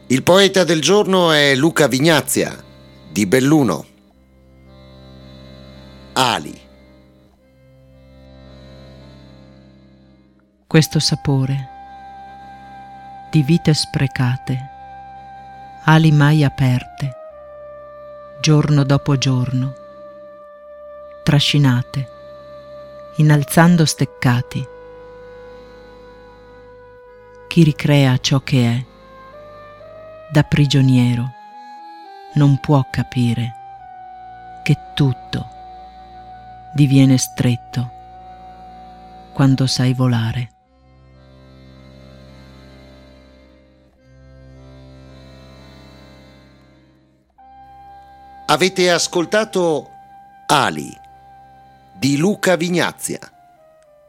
Il poeta del giorno è Luca Vignazia, di Belluno. Ali. Questo sapore di vite sprecate, ali mai aperte, giorno dopo giorno, trascinate, innalzando steccati. Chi ricrea ciò che è, da prigioniero, non può capire che tutto diviene stretto quando sai volare. Avete ascoltato Ali di Luca Vignazia.